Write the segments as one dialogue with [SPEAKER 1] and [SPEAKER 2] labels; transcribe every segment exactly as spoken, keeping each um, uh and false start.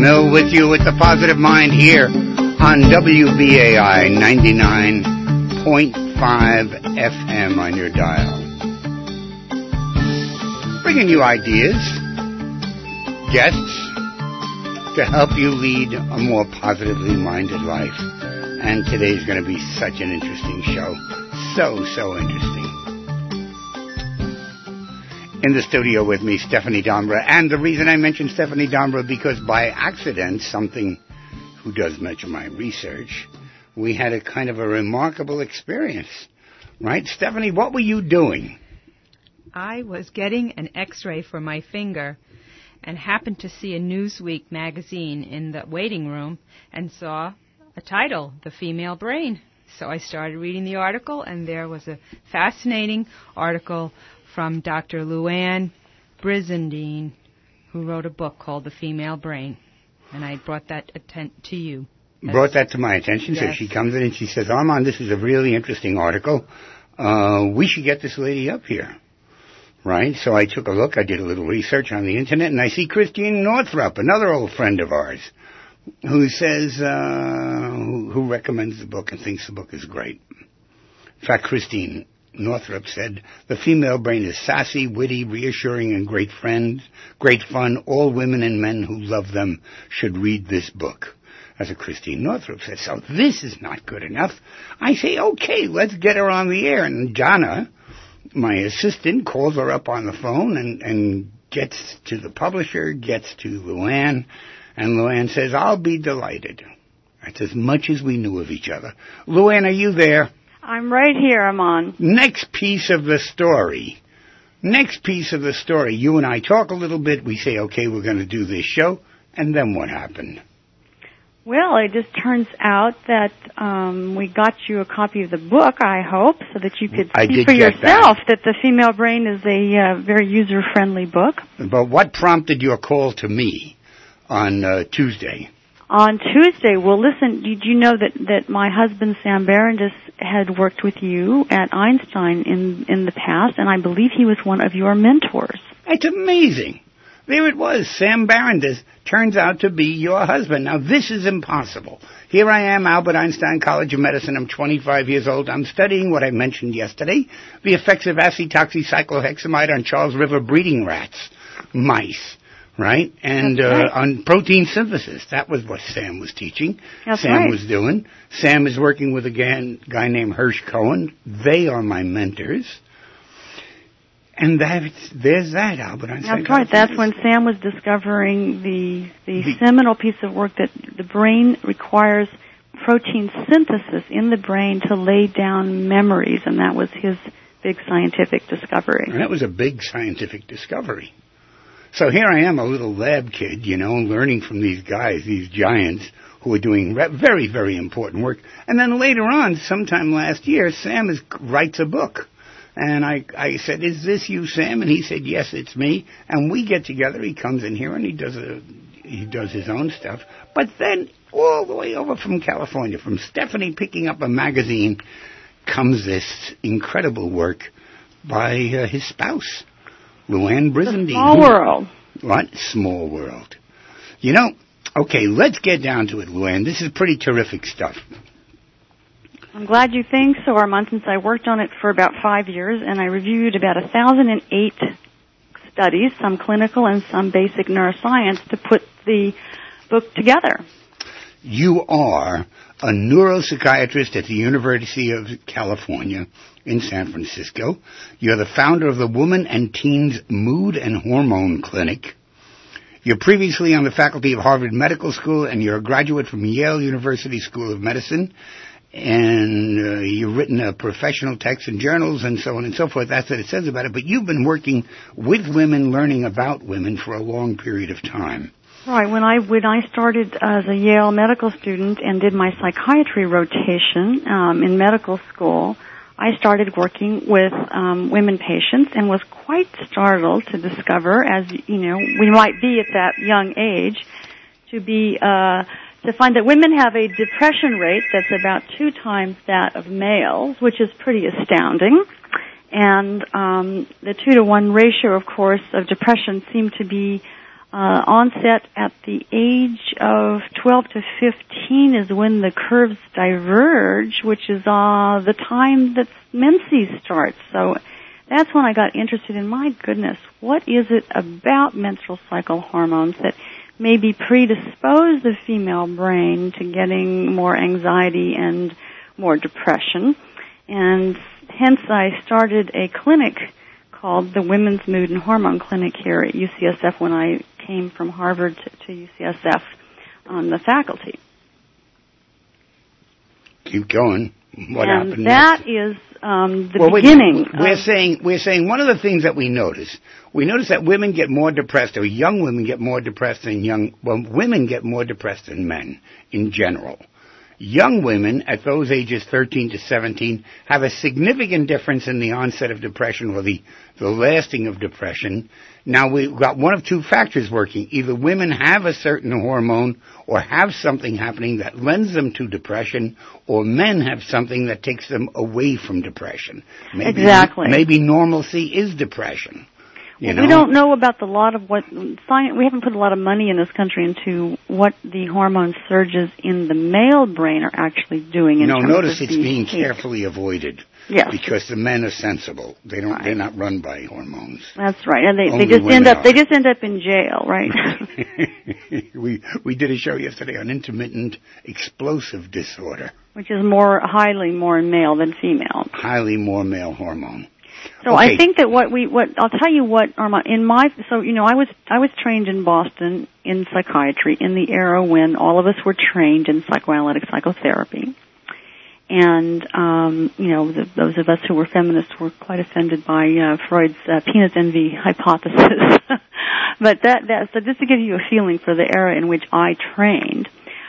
[SPEAKER 1] Mill with you with the Positive Mind here on W B A I ninety-nine point five F M on your dial. Bringing you ideas, guests, to help you lead a more positively minded life. And today's going to be such an interesting show. So, so interesting. In the studio with me, Stephanie Dombra. And the reason I mentioned Stephanie Dombra, because by accident, something who does much of my research, we had a kind of a remarkable experience. Right? Stephanie, what were you doing?
[SPEAKER 2] I was getting an x-ray for my finger and happened to see a Newsweek magazine in the waiting room and saw a title, The Female Brain. So I started reading the article, and there was a fascinating article from Doctor Luann Brizendine, who wrote a book called The Female Brain. And I brought that atten- to you.
[SPEAKER 1] Brought that to my attention.
[SPEAKER 2] Yes.
[SPEAKER 1] So she comes in and she says, Armand, this is a really interesting article. Uh, we should get this lady up here. Right? So I took a look. I did a little research on the Internet, and I see Christine Northrup, another old friend of ours, who says, uh, who, who recommends the book and thinks the book is great. In fact, Christine Northrup said, the female brain is sassy, witty, reassuring, and great friend, great fun. All women and men who love them should read this book. That's what Christine Northrup said. So this is not good enough. I say, okay, let's get her on the air. And Donna, my assistant, calls her up on the phone and, and gets to the publisher, gets to Luann, and Luann says, I'll be delighted. That's as much as we knew of each other. Luann, are you there?
[SPEAKER 3] I'm right here, I'm on.
[SPEAKER 1] Next piece of the story. Next piece of the story. You and I talk a little bit. We say, okay, we're going to do this show. And then what happened?
[SPEAKER 3] Well, it just turns out that um, we got you a copy of the book, I hope, so that you could
[SPEAKER 1] I
[SPEAKER 3] see
[SPEAKER 1] did
[SPEAKER 3] for
[SPEAKER 1] get
[SPEAKER 3] yourself
[SPEAKER 1] that.
[SPEAKER 3] that The Female Brain is a uh, very user-friendly book.
[SPEAKER 1] But what prompted your call to me on uh, Tuesday?
[SPEAKER 3] On Tuesday, well, listen, did you know that, that my husband, Sam Barandis, had worked with you at Einstein in, in the past, and I believe he was one of your mentors.
[SPEAKER 1] It's amazing. There it was. Sam Barandis turns out to be your husband. Now, this is impossible. Here I am, Albert Einstein College of Medicine. I'm twenty-five years old. I'm studying what I mentioned yesterday, the effects of acetoxycyclohexamide on Charles River breeding rats, mice. Right? And uh,
[SPEAKER 3] right.
[SPEAKER 1] on protein synthesis. That was what Sam was teaching.
[SPEAKER 3] That's
[SPEAKER 1] Sam
[SPEAKER 3] right.
[SPEAKER 1] was doing. Sam is working with a guy, guy named Hirsch Cohen. They are my mentors. And that's, there's that, Albert Einstein.
[SPEAKER 3] That's right. That's when Sam was discovering the, the the seminal piece of work that the brain requires protein synthesis in the brain to lay down memories, and that was his big scientific discovery.
[SPEAKER 1] And that was a big scientific discovery. So here I am, a little lab kid, you know, learning from these guys, these giants, who are doing re- very, very important work. And then later on, sometime last year, Sam is, writes a book. And I, I said, is this you, Sam? And he said, yes, it's me. And we get together. He comes in here and he does a, he does his own stuff. But then all the way over from California, from Stephanie picking up a magazine, comes this incredible work by uh, his spouse, Luann Brizendine.
[SPEAKER 3] Small world.
[SPEAKER 1] What? Small world. You know, okay, let's get down to it, Luann. This is pretty terrific stuff.
[SPEAKER 3] I'm glad you think so, Armand, since I worked on it for about five years, and I reviewed about one thousand eight studies, some clinical and some basic neuroscience, to put the book together.
[SPEAKER 1] You are a neuropsychiatrist at the University of California in San Francisco. You're the founder of the Woman and Teens Mood and Hormone Clinic. You're previously on the faculty of Harvard Medical School, and you're a graduate from Yale University School of Medicine. And uh, you've written uh, professional texts and journals and so on and so forth. That's what it says about it. But you've been working with women, learning about women for a long period of time.
[SPEAKER 3] Right. When I when I started as a Yale medical student and did my psychiatry rotation um, in medical school, I started working with um, women patients and was quite startled to discover, as you know, we might be at that young age, to be uh, to find that women have a depression rate that's about two times that of males, which is pretty astounding. And um, the two to one ratio, of course, of depression seemed to be uh, onset at the age of twelve to fifteen is when the curves diverge, which is uh, the time that menses starts. So that's when I got interested in, my goodness, what is it about menstrual cycle hormones that maybe predispose the female brain to getting more anxiety and more depression? And hence I started a clinic called the Women's Mood and Hormone Clinic here at U C S F when I came from Harvard to, to U C S F on the faculty.
[SPEAKER 1] Keep going. What
[SPEAKER 3] and
[SPEAKER 1] happened
[SPEAKER 3] that
[SPEAKER 1] next?
[SPEAKER 3] is um, the
[SPEAKER 1] well,
[SPEAKER 3] beginning.
[SPEAKER 1] We're
[SPEAKER 3] of,
[SPEAKER 1] saying we're saying one of the things that we notice we notice that women get more depressed, or young women get more depressed than young. Well, women get more depressed than men in general. Young women at those ages thirteen to seventeen have a significant difference in the onset of depression or the, the lasting of depression. Now we've got one of two factors working. Either women have a certain hormone or have something happening that lends them to depression, or men have something that takes them away from depression. Maybe,
[SPEAKER 3] exactly.
[SPEAKER 1] Maybe normalcy is depression. You
[SPEAKER 3] well,
[SPEAKER 1] know?
[SPEAKER 3] We don't know about the lot of what science. We haven't put a lot of money in this country into what the hormone surges in the male brain are actually doing. In
[SPEAKER 1] no,
[SPEAKER 3] terms
[SPEAKER 1] notice
[SPEAKER 3] of
[SPEAKER 1] it's being
[SPEAKER 3] behavior.
[SPEAKER 1] carefully avoided.
[SPEAKER 3] Yes.
[SPEAKER 1] Because the men are sensible. They don't.
[SPEAKER 3] Right.
[SPEAKER 1] They're not run by hormones.
[SPEAKER 3] That's right, and they,
[SPEAKER 1] Only
[SPEAKER 3] they just
[SPEAKER 1] women
[SPEAKER 3] end up.
[SPEAKER 1] are.
[SPEAKER 3] They just end up in jail, right?
[SPEAKER 1] we we did a show yesterday on intermittent explosive disorder.
[SPEAKER 3] Which is more highly more male than female.
[SPEAKER 1] Highly more male hormone.
[SPEAKER 3] So
[SPEAKER 1] okay.
[SPEAKER 3] I think that what we, what, I'll tell you what, Armand, in my, so, you know, I was, I was trained in Boston in psychiatry in the era when all of us were trained in psychoanalytic psychotherapy. And, um, you know, the, those of us who were feminists were quite offended by, uh, Freud's, uh, penis envy hypothesis. But that, that, so just to give you a feeling for the era in which I trained,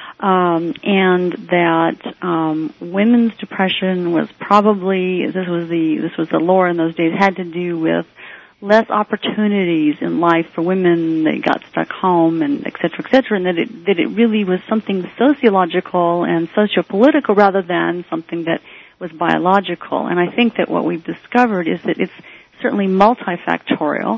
[SPEAKER 3] Um, and that um, women's depression was probably this was the this was the lore in those days had to do with less opportunities in life for women. They got stuck home and et cetera, et cetera, and that it that it really was something sociological and sociopolitical rather than something that was biological. And I think that what we've discovered is that it's certainly multifactorial,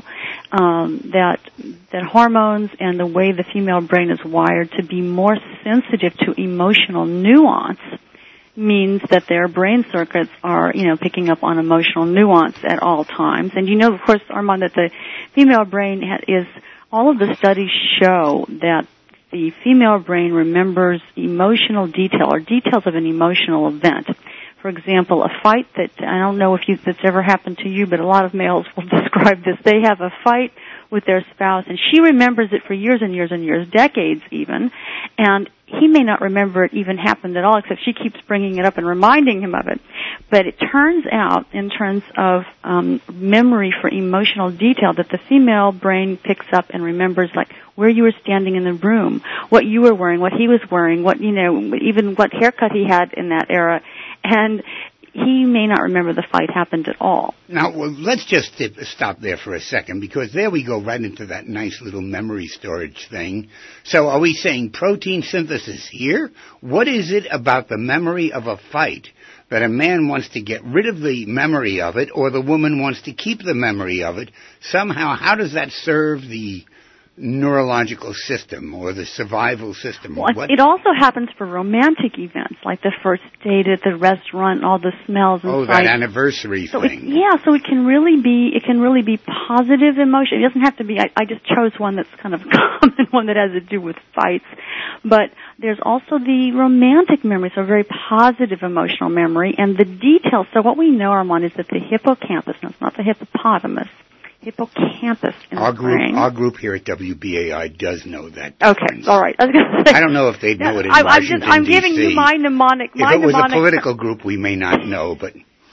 [SPEAKER 3] um, that that hormones and the way the female brain is wired to be more sensitive to emotional nuance means that their brain circuits are, you know, picking up on emotional nuance at all times. And you know, of course, Armand, that the female brain ha- is, all of the studies show that the female brain remembers emotional detail or details of an emotional event. For example, a fight that, I don't know if you, that's ever happened to you, but a lot of males will describe this. They have a fight with their spouse, and she remembers it for years and years and years, decades even, and he may not remember it even happened at all, except she keeps bringing it up and reminding him of it. But it turns out, in terms of um, memory for emotional detail, that the female brain picks up and remembers, like, where you were standing in the room, what you were wearing, what he was wearing, what, you know, even what haircut he had in that era. And he may not remember the fight happened at all.
[SPEAKER 1] Now, well, let's just stop there for a second, because there we go right into that nice little memory storage thing. So are we saying protein synthesis here? What is it about the memory of a fight that a man wants to get rid of the memory of it, or the woman wants to keep the memory of it? Somehow, how does that serve the neurological system or the survival system?
[SPEAKER 3] Well,
[SPEAKER 1] what?
[SPEAKER 3] It also happens for romantic events, like the first date at the restaurant, all the smells and
[SPEAKER 1] oh,
[SPEAKER 3] sights.
[SPEAKER 1] that anniversary
[SPEAKER 3] so
[SPEAKER 1] thing.
[SPEAKER 3] It, yeah, so it can really be it can really be positive emotion. It doesn't have to be. I, I just chose one that's kind of common, one that has to do with fights. But there's also the romantic memory, so a very positive emotional memory, and the details. So what we know, Armand, is that the hippocampus, no, it's not the hippopotamus, hippocampus in
[SPEAKER 1] our
[SPEAKER 3] the
[SPEAKER 1] group,
[SPEAKER 3] brain.
[SPEAKER 1] Our group here at W B A I does know that.
[SPEAKER 3] Okay,
[SPEAKER 1] difference.
[SPEAKER 3] all right. I was going to say,
[SPEAKER 1] I don't know if they'd know it in
[SPEAKER 3] I, I'm
[SPEAKER 1] Washington,
[SPEAKER 3] just, I'm
[SPEAKER 1] D C
[SPEAKER 3] giving you my mnemonic. My
[SPEAKER 1] If it was
[SPEAKER 3] mnemonic.
[SPEAKER 1] a political group, we may not know, but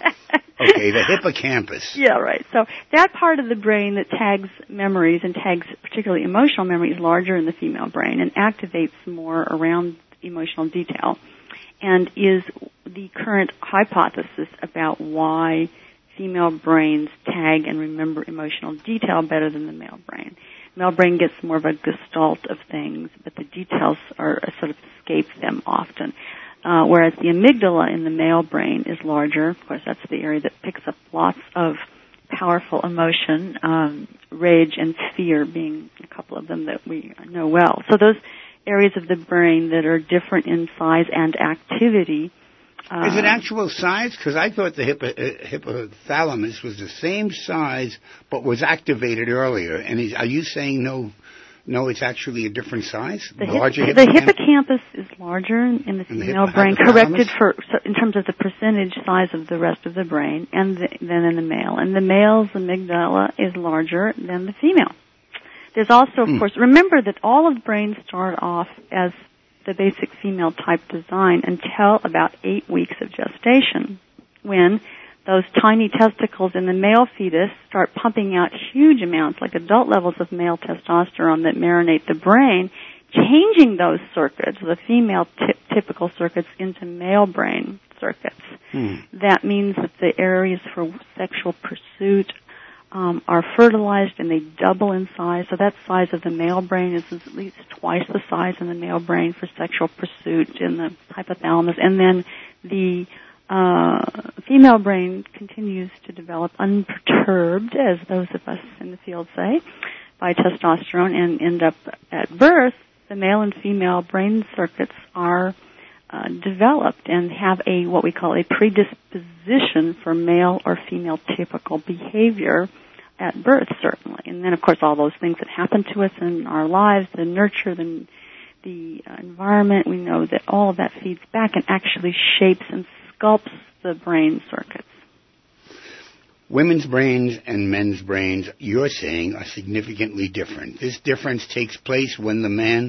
[SPEAKER 1] okay, the hippocampus.
[SPEAKER 3] Yeah, right. So that part of the brain that tags memories and tags particularly emotional memory is larger in the female brain and activates more around emotional detail, and is the current hypothesis about why female brains tag and remember emotional detail better than the male brain. Male brain gets more of a gestalt of things, but the details are sort of escape them often. Uh, whereas the amygdala in the male brain is larger. Of course, that's the area that picks up lots of powerful emotion, um, rage and fear being a couple of them that we know well. So those areas of the brain that are different in size and activity. Uh,
[SPEAKER 1] Is it actual size? Because I thought the hippo, uh, hypothalamus was the same size but was activated earlier. And is, are you saying no, no, it's actually a different size?
[SPEAKER 3] The,
[SPEAKER 1] larger
[SPEAKER 3] hip, the hippocampus is larger in the female the brain, corrected for so in terms of the percentage size of the rest of the brain, and the, than in the male. And the male's amygdala is larger than the female. There's also, of mm. course, remember that all of brains start off as the basic female type design until about eight weeks of gestation, when those tiny testicles in the male fetus start pumping out huge amounts, like adult levels of male testosterone that marinate the brain, changing those circuits, the female t- typical circuits, into male brain circuits. Hmm. That means that the areas for sexual pursuit um, are fertilized and they double in size. So that size of the male brain is at least twice the size in the male brain for sexual pursuit in the hypothalamus. And then the uh, female brain continues to develop unperturbed, as those of us in the field say, by testosterone, and end up at birth. The male and female brain circuits are uh, developed and have a what we call a predisposition for male or female typical behavior at birth, certainly. And then, of course, all those things that happen to us in our lives, the nurture, the, the uh, environment, we know that all of that feeds back and actually shapes and sculpts the brain circuits.
[SPEAKER 1] Women's brains and men's brains, you're saying, are significantly different. This difference takes place when the man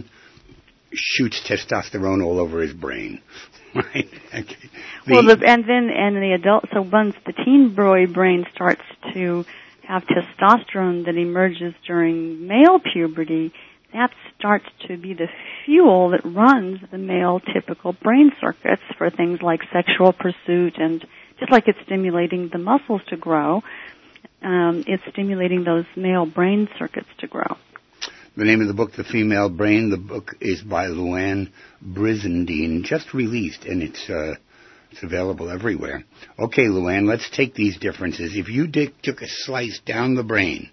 [SPEAKER 1] shoots testosterone all over his brain, right? Okay. The,
[SPEAKER 3] well, the, and then and the adult, so once the teen boy brain starts to have testosterone that emerges during male puberty, that starts to be the fuel that runs the male typical brain circuits for things like sexual pursuit, and just like it's stimulating the muscles to grow, um, it's stimulating those male brain circuits to grow.
[SPEAKER 1] The name of the book, The Female Brain, the book is by Louann Brizendine, just released, and it's uh, it's available everywhere. Okay, Louann, let's take these differences. If you did, took a slice down the brain,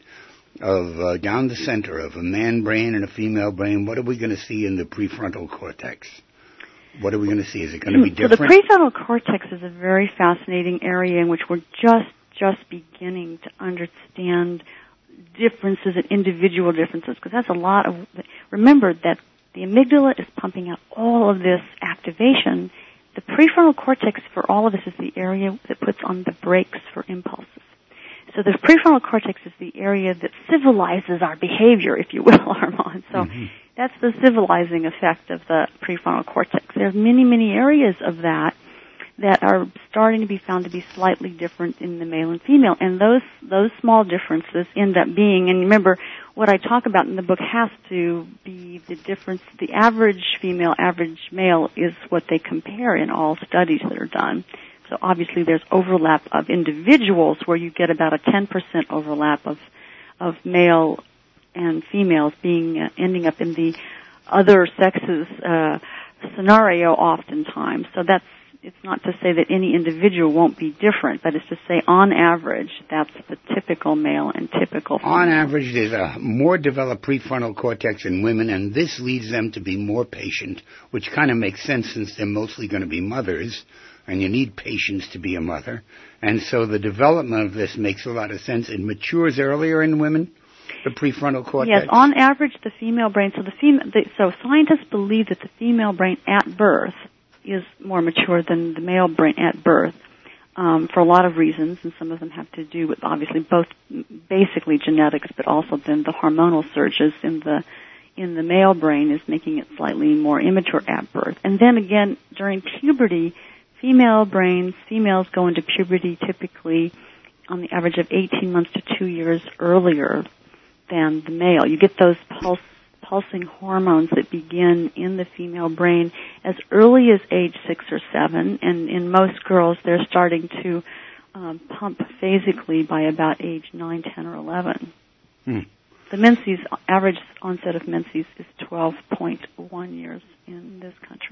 [SPEAKER 1] of uh, down the center of a man brain and a female brain, what are we going to see in the prefrontal cortex? What are we going to see? Is it going to be different?
[SPEAKER 3] So the prefrontal cortex is a very fascinating area in which we're just just beginning to understand differences and individual differences, because that's a lot of. Remember that the amygdala is pumping out all of this activation. The prefrontal cortex for all of this is the area that puts on the brakes for impulses. So the prefrontal cortex is the area that civilizes our behavior, if you will, Armand. So mm-hmm. that's the civilizing effect of the prefrontal cortex. There's many, many areas of that that are starting to be found to be slightly different in the male and female. And those those small differences end up being, and remember, what I talk about in the book has to be the difference. The average female, average male is what they compare in all studies that are done. So obviously there's overlap of individuals where you get about a ten percent overlap of of male and females being uh, ending up in the other sexes uh, scenario oftentimes. So that's it's not to say that any individual won't be different, but it's to say on average that's the typical male and typical female.
[SPEAKER 1] On average, there's a more developed prefrontal cortex in women, and this leads them to be more patient, which kind of makes sense since they're mostly going to be mothers. And you need patience to be a mother. And so the development of this makes a lot of sense. It matures earlier in women, the prefrontal cortex.
[SPEAKER 3] Yes, on average, the female brain, so the female, the, so scientists believe that the female brain at birth is more mature than the male brain at birth um, for a lot of reasons, and some of them have to do with obviously both basically genetics, but also then the hormonal surges in the in the male brain is making it slightly more immature at birth. And then again, during puberty, female brains, females go into puberty typically on the average of eighteen months to two years earlier than the male. You get those pulse, pulsing hormones that begin in the female brain as early as age six or seven, and in most girls they're starting to um, pump phasically by about age nine, ten, or eleven. Hmm. The menses, average onset of menses is twelve point one years in this country.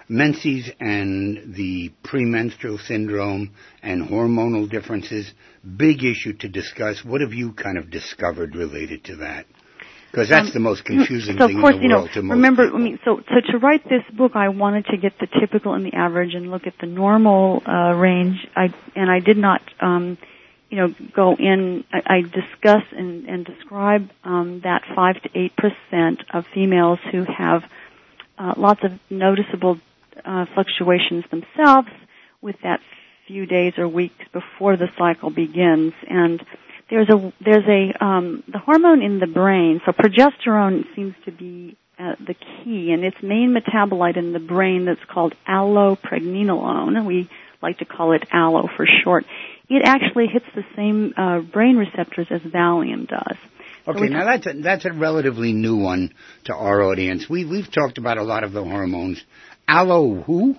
[SPEAKER 1] menses and the premenstrual syndrome and hormonal differences, big issue to discuss. What have you kind of discovered related to that? Because that's um, the most confusing
[SPEAKER 3] so
[SPEAKER 1] thing
[SPEAKER 3] of course,
[SPEAKER 1] in the world
[SPEAKER 3] you know,
[SPEAKER 1] to most
[SPEAKER 3] remember,
[SPEAKER 1] people.
[SPEAKER 3] I mean, so, so to write this book, I wanted to get the typical and the average and look at the normal uh, range. I and I did not, um, you know, go in. I, I discuss and, and describe um, that five to eight percent of females who have uh, lots of noticeable uh, fluctuations themselves with that few days or weeks before the cycle begins. And There's a there's a um, the hormone in the brain. So progesterone seems to be uh, the key, and its main metabolite in the brain that's called allopregnenolone. We like to call it allo for short. It actually hits the same uh, brain receptors as Valium does.
[SPEAKER 1] Okay, so now that's a, that's a relatively new one to our audience. We we've talked about a lot of the hormones. Allo who?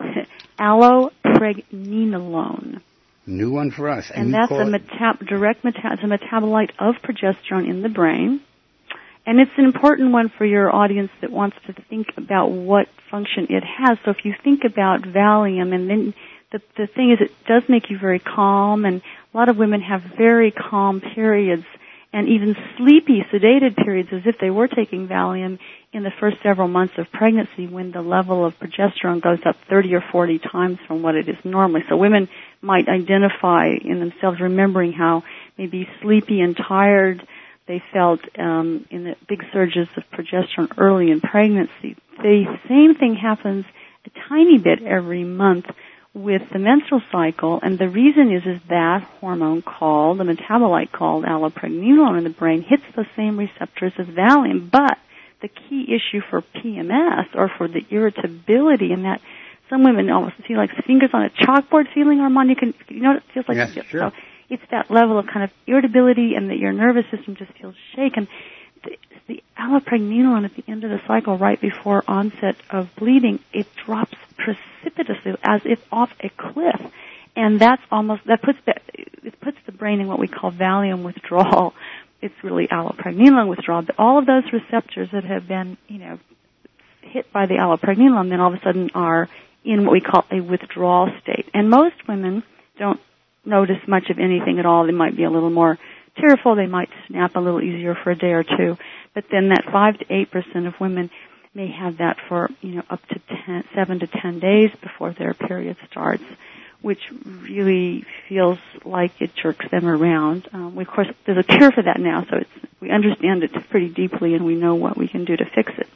[SPEAKER 3] Allopregnenolone.
[SPEAKER 1] New one for us.
[SPEAKER 3] And, and that's a meta- direct meta- it's a metabolite of progesterone in the brain. And it's an important one for your audience that wants to think about what function it has. So if you think about Valium, and then the, the thing is it does make you very calm, and a lot of women have very calm periods and even sleepy, sedated periods as if they were taking Valium in the first several months of pregnancy when the level of progesterone goes up thirty or forty times from what it is normally. So women might identify in themselves remembering how maybe sleepy and tired they felt um, in the big surges of progesterone early in pregnancy. The same thing happens a tiny bit every month with the menstrual cycle, and the reason is is that hormone called, the metabolite called allopregnenolone in the brain hits the same receptors as Valium, but the key issue for P M S, or for the irritability, and that some women almost feel like fingers on a chalkboard feeling, Armand, you can, you know what it feels like?
[SPEAKER 1] Yes, sure.
[SPEAKER 3] So it's that level of kind of irritability and that your nervous system just feels shaken. The, the allopregnenolone at the end of the cycle, right before onset of bleeding, it drops precipitously as if off a cliff. And that's almost, that puts the, it puts the brain in what we call Valium withdrawal. It's really allopregnenolone withdrawal. But all of those receptors that have been, you know, hit by the allopregnenolone then all of a sudden are in what we call a withdrawal state. And most women don't notice much of anything at all. They might be a little more tearful. They might snap a little easier for a day or two. But then that five to eight percent of women may have that for, you know, up to ten, seven to ten days before their period starts, which really feels like it jerks them around. Um, we, of course, there's a cure for that now, so it's, we understand it pretty deeply and we know what we can do to fix it.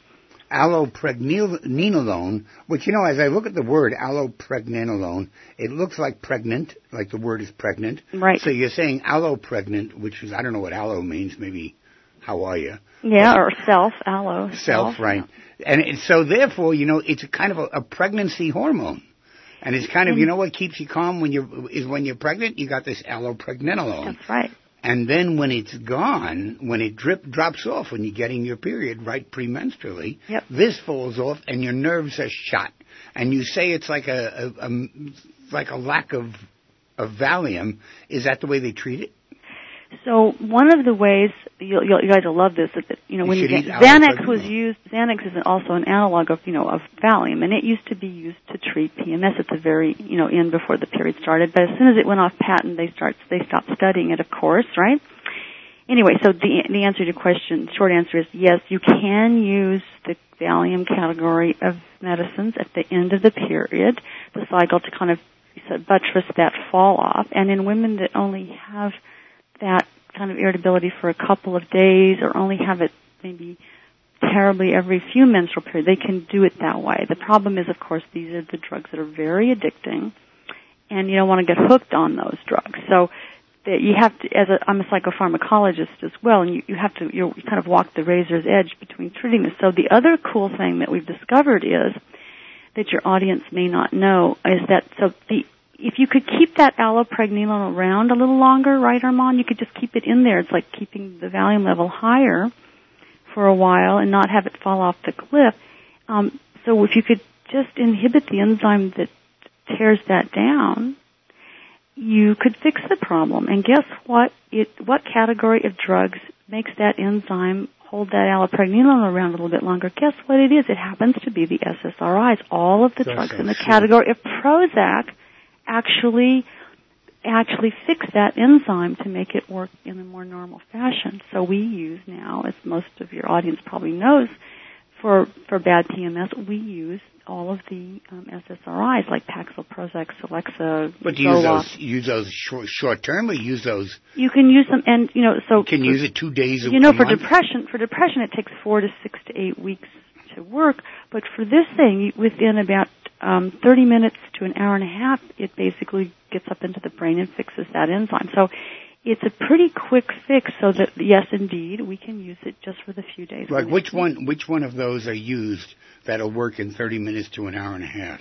[SPEAKER 1] Allopregnenolone, which, you know, as I look at the word allopregnenolone, it looks like pregnant, like the word is pregnant.
[SPEAKER 3] Right.
[SPEAKER 1] So you're saying allopregnant, which is, I don't know what allo means, maybe, how are you?
[SPEAKER 3] Yeah, or self, allo.
[SPEAKER 1] Self,
[SPEAKER 3] self
[SPEAKER 1] right. And it, so therefore, you know, it's a kind of a, a pregnancy hormone. And it's kind of, you know what keeps you calm when you're, is when you're pregnant, you got this allopregnenolone.
[SPEAKER 3] That's right.
[SPEAKER 1] And then when it's gone, when it drip drops off, when you're getting your period right premenstrually,
[SPEAKER 3] yep.
[SPEAKER 1] this falls off and your nerves are shot. And you say it's like a, a, a like a lack of of Valium. Is that the way they treat it?
[SPEAKER 3] So one of the ways you'll, you'll, you guys will love this is that, you know,
[SPEAKER 1] you
[SPEAKER 3] when you get,
[SPEAKER 1] eat
[SPEAKER 3] Xanax was used. Xanax is also an analog of, you know, of Valium, and it used to be used to treat P M S at the very, you know, end before the period started. But as soon as it went off patent, they start they stopped studying it, of course, right? Anyway, so the the answer to your question, short answer is yes, you can use the Valium category of medicines at the end of the period, the cycle, to kind of buttress that fall off. And in women that only have that kind of irritability for a couple of days or only have it maybe terribly every few menstrual periods, they can do it that way. The problem is, of course, these are the drugs that are very addicting, and you don't want to get hooked on those drugs. So that you have to, as a, I'm a psychopharmacologist as well, and you, you have to, you kind of walk the razor's edge between treating this. So the other cool thing that we've discovered is that your audience may not know is that, so the if you could keep that allopregnenolone around a little longer, right, Armand, you could just keep it in there. It's like keeping the Valium level higher for a while and not have it fall off the cliff. Um, so if you could just inhibit the enzyme that tears that down, you could fix the problem. And guess what? It what category of drugs makes that enzyme hold that allopregnanolone around a little bit longer, guess what it is? It happens to be the S S R Is. All of the
[SPEAKER 1] That's
[SPEAKER 3] drugs
[SPEAKER 1] so
[SPEAKER 3] in the
[SPEAKER 1] true.
[SPEAKER 3] category of Prozac actually actually fix that enzyme to make it work in a more normal fashion. So we use now, as most of your audience probably knows, for for bad P M S, we use all of the um, S S R Is like Paxil, Prozac, Celexa,
[SPEAKER 1] But do you use
[SPEAKER 3] Zoloft.
[SPEAKER 1] those, use those short, short term, or use those?
[SPEAKER 3] You can use them, and you know, so
[SPEAKER 1] You can
[SPEAKER 3] for,
[SPEAKER 1] use it two days a
[SPEAKER 3] You know,
[SPEAKER 1] a
[SPEAKER 3] for
[SPEAKER 1] month?
[SPEAKER 3] depression, for depression, it takes four to six to eight weeks to work. But for this thing, within about um, thirty minutes to an hour and a half, it basically gets up into the brain and fixes that enzyme. So it's a pretty quick fix. So that yes, indeed, we can use it just for the few days.
[SPEAKER 1] Like
[SPEAKER 3] we
[SPEAKER 1] which
[SPEAKER 3] need.
[SPEAKER 1] one? Which one of those are used that'll work in thirty minutes to an hour and a half?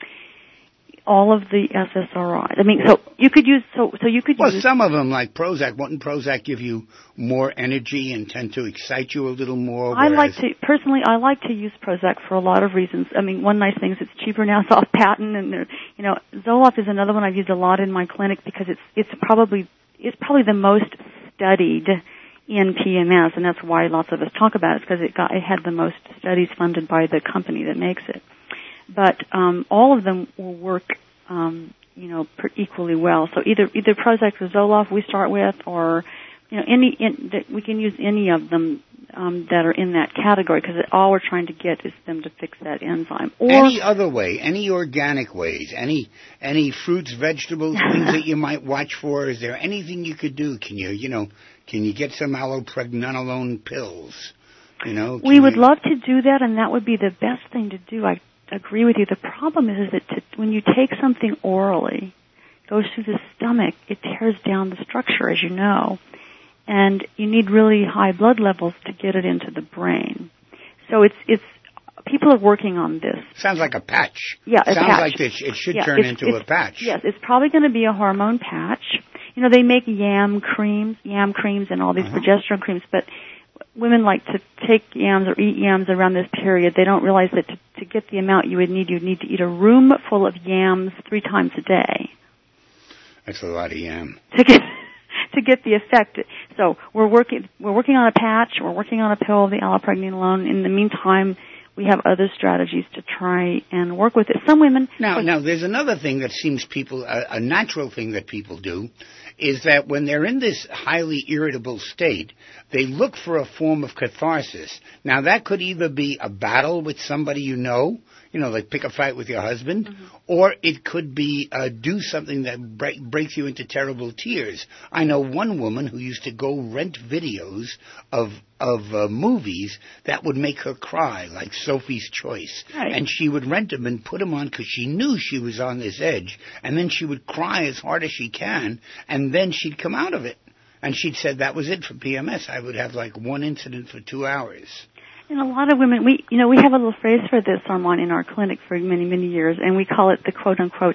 [SPEAKER 3] All of the S S R Is. I mean, so you could use so so you could
[SPEAKER 1] Well,
[SPEAKER 3] use
[SPEAKER 1] some of them, like Prozac, wouldn't Prozac give you more energy and tend to excite you a little more?
[SPEAKER 3] I like
[SPEAKER 1] whereas-
[SPEAKER 3] to personally. I like to use Prozac for a lot of reasons. I mean, one nice thing is it's cheaper now. It's off patent, and there, you know, Zoloft is another one I've used a lot in my clinic because it's it's probably it's probably the most studied in P M S, and that's why lots of us talk about it because it got it had the most studies funded by the company that makes it. But um, all of them will work, um, you know, per equally well. So either either Prozac or Zoloft we start with, or you know, any in, that we can use any of them um, that are in that category because all we're trying to get is them to fix that enzyme. Or
[SPEAKER 1] Any other way, any organic ways, any any fruits, vegetables, things that you might watch for? Is there anything you could do? Can you, you know, can you get some allopregnanolone pills? You know,
[SPEAKER 3] we
[SPEAKER 1] can
[SPEAKER 3] would
[SPEAKER 1] you-
[SPEAKER 3] love to do that, and that would be the best thing to do. I agree with you. The problem is, is that to, when you take something orally, it goes through the stomach, it tears down the structure, as you know, and you need really high blood levels to get it into the brain. So it's it's people are working on this.
[SPEAKER 1] Sounds like a patch.
[SPEAKER 3] Yeah, a
[SPEAKER 1] Sounds
[SPEAKER 3] patch.
[SPEAKER 1] like it, it should
[SPEAKER 3] Yeah,
[SPEAKER 1] turn
[SPEAKER 3] it's-
[SPEAKER 1] into
[SPEAKER 3] it's-
[SPEAKER 1] a patch.
[SPEAKER 3] Yes, it's probably going to be a hormone patch. You know, they make yam creams, yam creams, and all these
[SPEAKER 1] Uh-huh.
[SPEAKER 3] progesterone creams, but women like to take yams or eat yams around this period. They don't realize that to, to get the amount you would need, you'd need to eat a room full of yams three times a day
[SPEAKER 1] That's a lot of yam.
[SPEAKER 3] to get to get the effect. So we're working we're working on a patch. We're working on a pill, the allopregnanolone. In the meantime, we have other strategies to try and work with it. Some women
[SPEAKER 1] Now, now, there's another thing that seems people, a, a natural thing that people do, is that when they're in this highly irritable state, they look for a form of catharsis. Now, that could either be a battle with somebody you know, you know, like pick a fight with your husband, mm-hmm. or it could be uh, do something that break, breaks you into terrible tears. I know one woman who used to go rent videos of of uh, movies that would make her cry, like Sophie's Choice.
[SPEAKER 3] Right.
[SPEAKER 1] And she would rent them and put them on because she knew she was on this edge. And then she would cry as hard as she can, and then she'd come out of it. And she'd said that was it for P M S. I would have like one incident for two hours.
[SPEAKER 3] And a lot of women, we, you know, we have a little phrase for this, Armand, in our clinic for many, many years, and we call it the quote-unquote,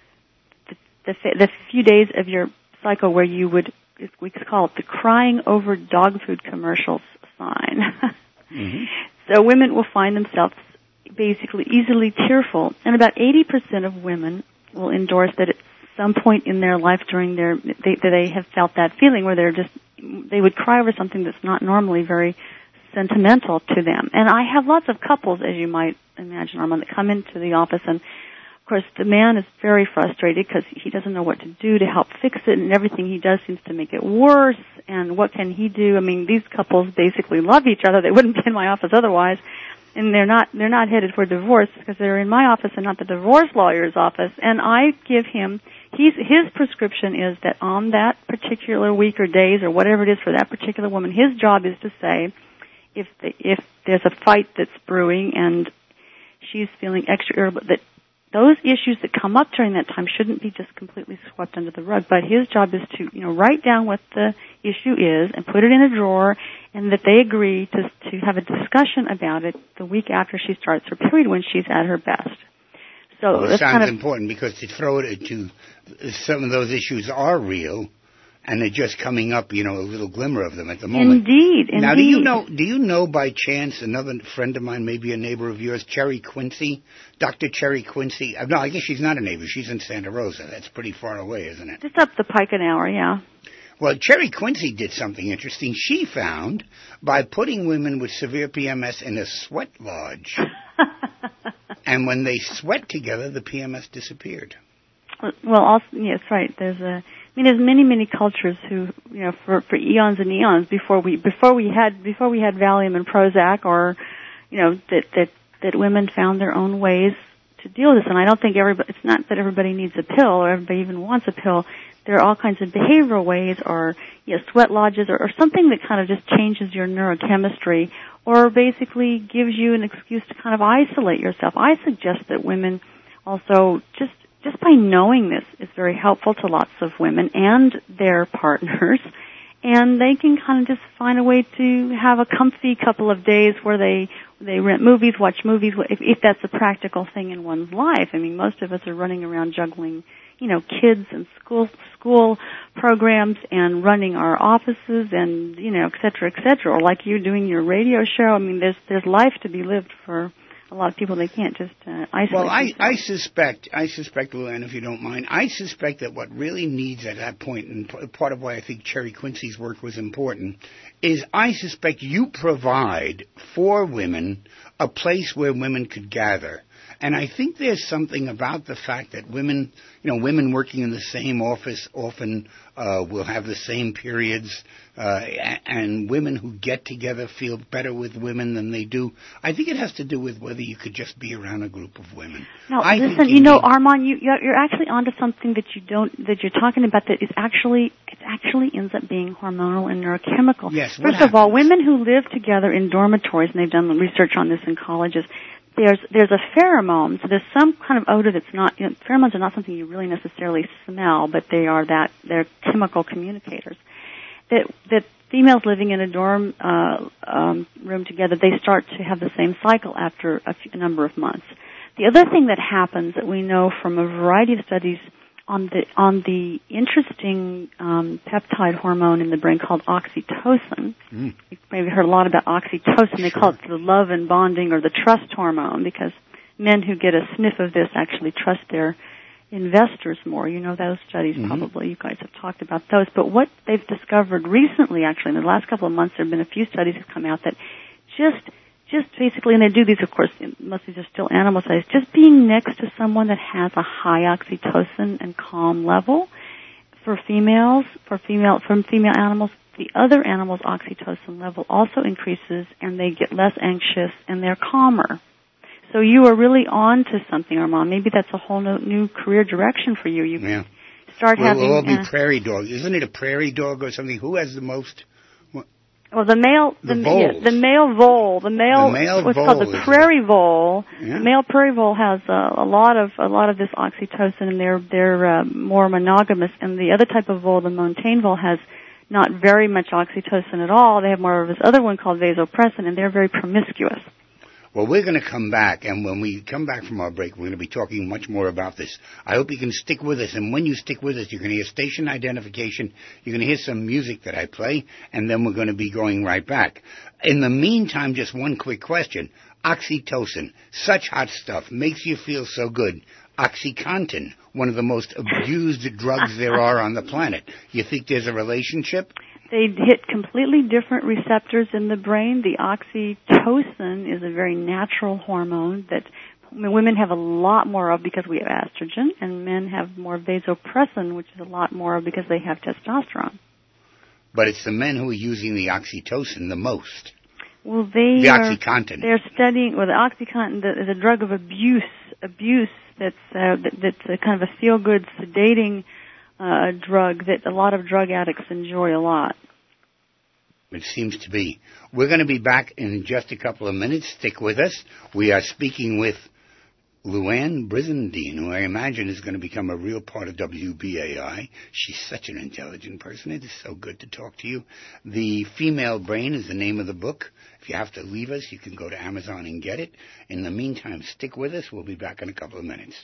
[SPEAKER 3] the, the, the few days of your cycle where you would, we call it the crying over dog food commercials sign.
[SPEAKER 1] Mm-hmm.
[SPEAKER 3] So women will find themselves basically easily tearful, and about eighty percent of women will endorse that at some point in their life during their, they, that they have felt that feeling where they're just, they would cry over something that's not normally very sentimental to them. And I have lots of couples, as you might imagine, Armand, that come into the office, and of course the man is very frustrated because he doesn't know what to do to help fix it, and everything he does seems to make it worse, and what can he do? I mean, these couples basically love each other. They wouldn't be in my office otherwise, and they're not, they're not headed for divorce because they're in my office and not the divorce lawyer's office. And I give him, he's, his prescription is that on that particular week or days or whatever it is for that particular woman, his job is to say, if the, if there's a fight that's brewing and she's feeling extra irritable, that those issues that come up during that time shouldn't be just completely swept under the rug. But his job is to, you know, write down what the issue is and put it in a drawer, and that they agree to to have a discussion about it the week after she starts her period when she's at her best. So
[SPEAKER 1] Well, it
[SPEAKER 3] that's
[SPEAKER 1] sounds
[SPEAKER 3] kind of
[SPEAKER 1] important because to throw it into some of those issues are real, and they're just coming up, you know, a little glimmer of them at the moment.
[SPEAKER 3] Indeed, indeed.
[SPEAKER 1] Now, do you know? Do you know by chance another friend of mine, maybe a neighbor of yours, Cherry Quincy, Doctor Cherry Quincy? Uh, no, I guess she's not a neighbor. She's in Santa Rosa. That's pretty far away, isn't it?
[SPEAKER 3] Just up the pike an hour, yeah.
[SPEAKER 1] Well, Cherry Quincy did something interesting. She found by putting women with severe P M S in a sweat lodge, and when they sweat together, the P M S disappeared.
[SPEAKER 3] Well, also, yes, right. There's a, I mean, there's many, many cultures who, you know, for for eons and eons before we before we had before we had Valium and Prozac, or, you know, that that that women found their own ways to deal with this. And I don't think everybody. It's not that everybody needs a pill or everybody even wants a pill. There are all kinds of behavioral ways, or, you know, sweat lodges, or, or something that kind of just changes your neurochemistry, or basically gives you an excuse to kind of isolate yourself. I suggest that women also just just by knowing this is very helpful to lots of women and their partners, and they can kind of just find a way to have a comfy couple of days where they they rent movies, watch movies, if, if that's a practical thing in one's life. I mean, most of us are running around juggling, you know, kids and school school programs and running our offices and, you know, et cetera, et cetera. Or like you doing your radio show. I mean, there's there's life to be lived for a lot of people. They can't just uh, isolate
[SPEAKER 1] Well, I,
[SPEAKER 3] themselves.
[SPEAKER 1] I suspect, I suspect, Luann, if you don't mind, I suspect that what really needs at that point, and p- part of why I think Cherry Quincy's work was important, is I suspect you provide for women a place where women could gather. And I think there's something about the fact that women, you know, women working in the same office often uh, will have the same periods, uh, and women who get together feel better with women than they do. I think it has to do with whether you could just be around a group of women.
[SPEAKER 3] Now,
[SPEAKER 1] I
[SPEAKER 3] listen, you, you know, Armand, you, you're actually onto something that you don't, that you're talking about that is actually, it actually ends up being hormonal and neurochemical.
[SPEAKER 1] Yes, what
[SPEAKER 3] First of all,
[SPEAKER 1] happens?
[SPEAKER 3] women who live together in dormitories, and they've done research on this in colleges, there's there's a pheromone, so there's some kind of odor that's not, you know, pheromones are not something you really necessarily smell, but they are that, they're chemical communicators. That, that females living in a dorm uh, um, room together, they start to have the same cycle after a, few, a number of months. The other thing that happens that we know from a variety of studies on the on the interesting um, peptide hormone in the brain called oxytocin. Mm. You've maybe heard a lot about oxytocin. They
[SPEAKER 1] Sure.
[SPEAKER 3] call it the love and bonding or the trust hormone, because men who get a sniff of this actually trust their investors more. You know those studies, mm-hmm. probably. You guys have talked about those. But what they've discovered recently, actually, in the last couple of months, there have been a few studies that come out that just Just basically, and they do these, of course, most of these are still animal studies, just being next to someone that has a high oxytocin and calm level for females, for female, from female animals, the other animals' oxytocin level also increases, and they get less anxious, and they're calmer. So you are really on to something, Armand. Maybe that's a whole new, new career direction for you. You
[SPEAKER 1] yeah.
[SPEAKER 3] start
[SPEAKER 1] we'll,
[SPEAKER 3] having...
[SPEAKER 1] We'll all be
[SPEAKER 3] uh,
[SPEAKER 1] prairie dogs. Isn't it a prairie dog or something? Who has the most...
[SPEAKER 3] Well, the male, the,
[SPEAKER 1] the,
[SPEAKER 3] yeah, the male vole, the male,
[SPEAKER 1] the male
[SPEAKER 3] what's
[SPEAKER 1] vole
[SPEAKER 3] called the prairie vole.
[SPEAKER 1] Yeah.
[SPEAKER 3] The male prairie vole has a, a lot of a lot of this oxytocin, and they're they're uh, more monogamous. And the other type of vole, the montane vole, has not very much oxytocin at all. They have more of this other one called vasopressin, and they're very promiscuous.
[SPEAKER 1] Well, we're going to come back, and when we come back from our break, we're going to be talking much more about this. I hope you can stick with us, and when you stick with us, you're going to hear station identification, you're going to hear some music that I play, and then we're going to be going right back. In the meantime, just one quick question. Oxytocin, such hot stuff, makes you feel so good. OxyContin, one of the most abused drugs there are on the planet. You think there's a relationship?
[SPEAKER 3] They hit completely different receptors in the brain. The oxytocin is a very natural hormone that women have a lot more of because we have estrogen, and men have more vasopressin, which is a lot more of because they have testosterone.
[SPEAKER 1] But it's the men who are using the oxytocin the most.
[SPEAKER 3] Well, they
[SPEAKER 1] the
[SPEAKER 3] are,
[SPEAKER 1] OxyContin.
[SPEAKER 3] They're studying, well, the OxyContin is a drug of abuse, abuse that's uh, that, that's a kind of a feel-good, sedating uh, drug that a lot of drug addicts enjoy a lot.
[SPEAKER 1] It seems to be. We're going to be back in just a couple of minutes. Stick with us. We are speaking with Luann Brizendine, who I imagine is going to become a real part of W B A I. She's such an intelligent person. It is so good to talk to you. The Female Brain is the name of the book. If you have to leave us, you can go to Amazon and get it. In the meantime, stick with us. We'll be back in a couple of minutes.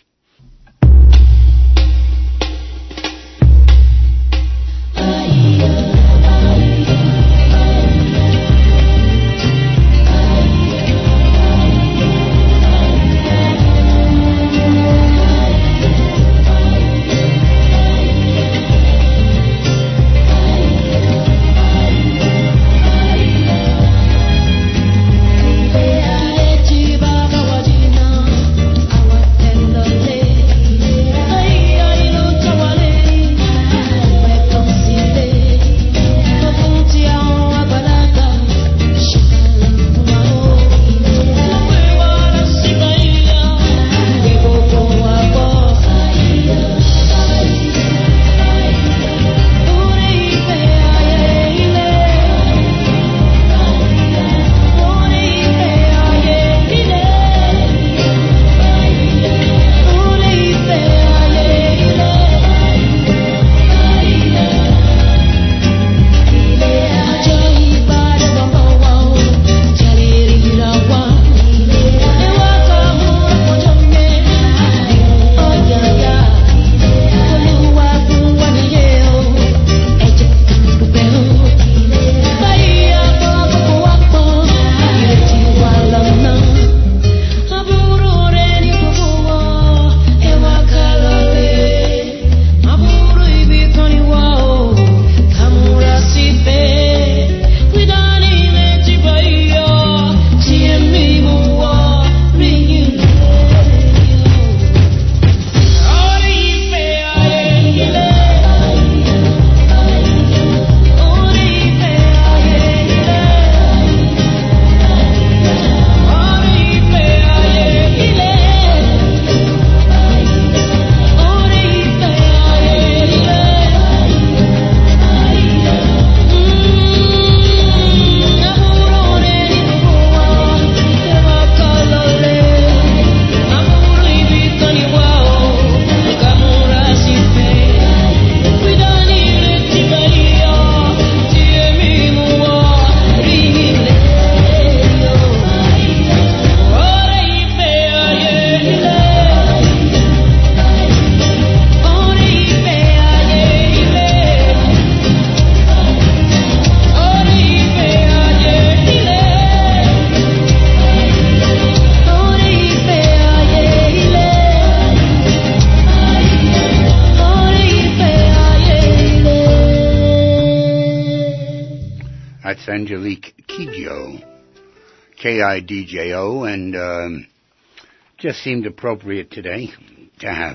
[SPEAKER 1] That's Angelique Kidjo, K I D J O, and um, just seemed appropriate today to have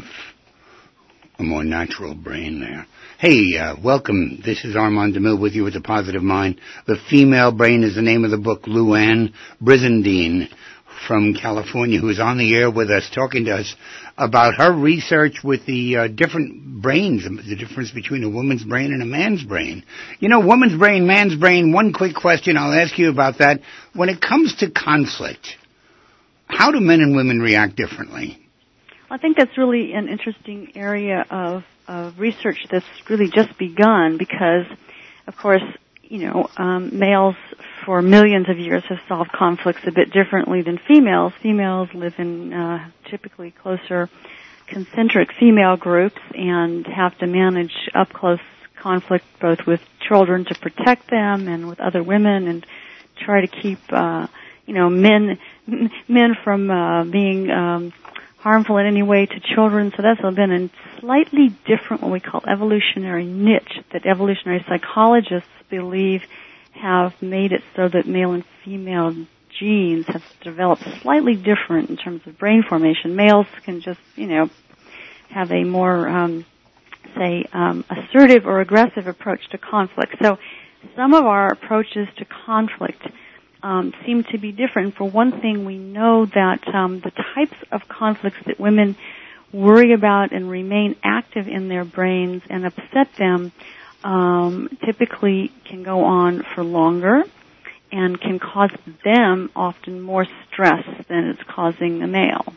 [SPEAKER 1] a more natural brain there. Hey, uh, welcome. This is Armand DeMille with you with The Positive Mind. The Female Brain is the name of the book. Luann Brizendine from California, who is on the air with us, talking to us about her research with the uh, different brains, the difference between a woman's brain and a man's brain. You know, woman's brain, man's brain, one quick question I'll ask you about that. When it comes to conflict, how do men and women react differently?
[SPEAKER 3] I think that's really an interesting area of, of research that's really just begun because, of course, you know, um, males for millions of years have solved conflicts a bit differently than females. Females live in uh, typically closer concentric female groups and have to manage up-close conflict both with children to protect them and with other women and try to keep, uh, you know, men men from uh, being um, harmful in any way to children. So that's been a slightly different, what we call evolutionary niche that evolutionary psychologists believe have made it so that male and female genes have developed slightly different in terms of brain formation. Males can just, you know, have a more, um, say, um, assertive or aggressive approach to conflict. So some of our approaches to conflict um, seem to be different. For one thing, we know that um, the types of conflicts that women worry about and remain active in their brains and upset them Um, typically can go on for longer and can cause them often more stress than it's causing the male.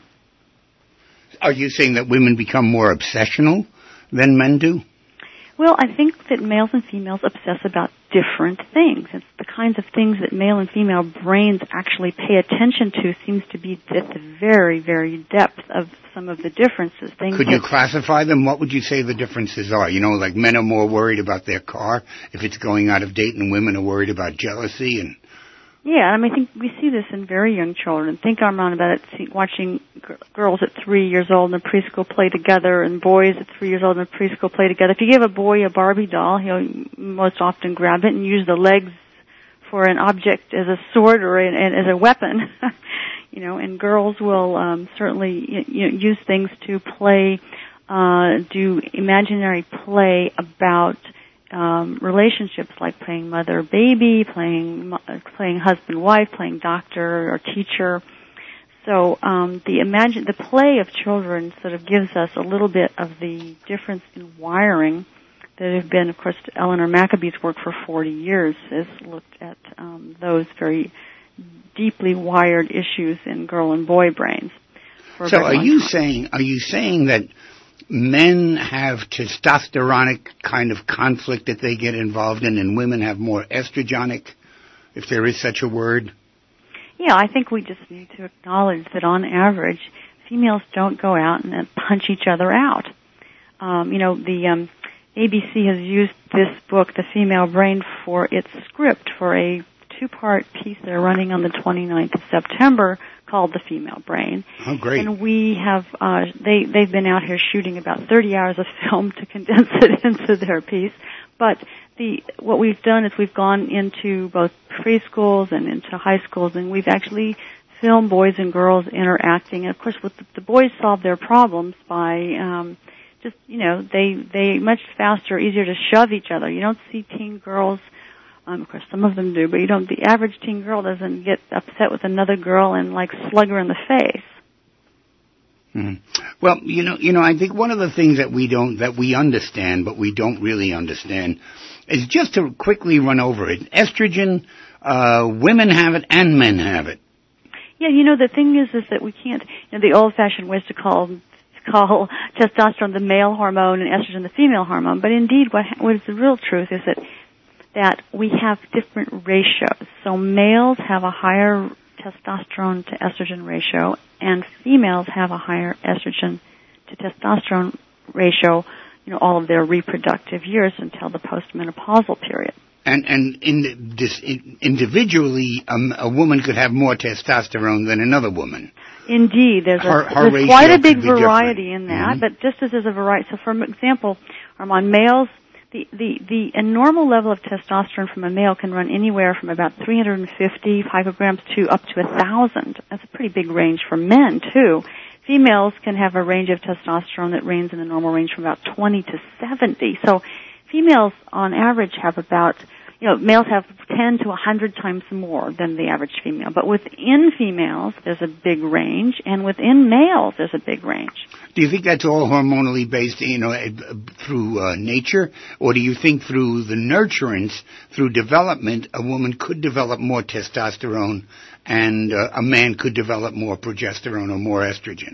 [SPEAKER 1] Are you saying that women become more obsessional than men do?
[SPEAKER 3] Well, I think that males and females obsess about different things. It's the kinds of things that male and female brains actually pay attention to seems to be at the very, very depth of some of the differences. Things
[SPEAKER 1] Could you classify them? What would you say the differences are? You know, like men are more worried about their car if it's going out of date, and women are worried about jealousy. And
[SPEAKER 3] yeah, I mean, I think we see this in very young children. Think, Armand, about it, see, watching g- girls at three years old in a preschool play together and boys at three years old in a preschool play together. If you give a boy a Barbie doll, he'll most often grab it and use the legs for an object as a sword or an, an, as a weapon. You know, and girls will um, certainly you know, use things to play, uh, do imaginary play about Um, relationships like playing mother-baby, playing playing husband-wife, playing doctor or teacher. So um, the imagine the play of children sort of gives us a little bit of the difference in wiring that have been, of course, Eleanor Maccabee's work for forty years has looked at um, those very deeply wired issues in girl and boy brains.
[SPEAKER 1] So are you saying are you saying that men have testosteronic kind of conflict that they get involved in, and women have more estrogenic, if there is such a word?
[SPEAKER 3] Yeah, I think we just need to acknowledge that on average, females don't go out and punch each other out. Um, you know, the um, A B C has used this book, The Female Brain, for its script for a two-part piece they're running on the twenty-ninth of September called The Female Brain.
[SPEAKER 1] Oh, great.
[SPEAKER 3] And we have, uh, they, they've been out here shooting about thirty hours of film to condense it into their piece. But the, what we've done is we've gone into both preschools and into high schools, and we've actually filmed boys and girls interacting. And of course, with the, the boys solve their problems by, um, just, you know, they, they much faster, easier to shove each other. You don't see teen girls, Um, of course, some of them do, but you don't. The average teen girl doesn't get upset with another girl and like slug her in the face.
[SPEAKER 1] Mm-hmm. Well, you know, you know, I think one of the things that we don't, that we understand, but we don't really understand, is just to quickly run over it. Estrogen, uh, women have it and men have it.
[SPEAKER 3] Yeah, you know, the thing is, is that we can't. You know, the old-fashioned way is to call call testosterone the male hormone and estrogen the female hormone. But indeed, what what is the real truth is that. that we have different ratios. So males have a higher testosterone to estrogen ratio, and females have a higher estrogen to testosterone ratio, you know, all of their reproductive years until the postmenopausal period.
[SPEAKER 1] And and in this in, individually, um, a woman could have more testosterone than another woman.
[SPEAKER 3] Indeed, there's,
[SPEAKER 1] her,
[SPEAKER 3] a,
[SPEAKER 1] her
[SPEAKER 3] there's quite a big variety
[SPEAKER 1] different.
[SPEAKER 3] in that.
[SPEAKER 1] Mm-hmm.
[SPEAKER 3] But just as there's a variety, so for example, Armand, males The, the, the a normal level of testosterone from a male can run anywhere from about three hundred fifty picograms to up to one thousand. That's a pretty big range for men, too. Females can have a range of testosterone that ranges in the normal range from about twenty to seventy. So females, on average, have about, you know, males have ten to one hundred times more than the average female. But within females, there's a big range, and within males, there's a big range.
[SPEAKER 1] Do you think that's all hormonally based, you know, through uh, nature? Or do you think through the nurturance, through development, a woman could develop more testosterone and uh, a man could develop more progesterone or more estrogen?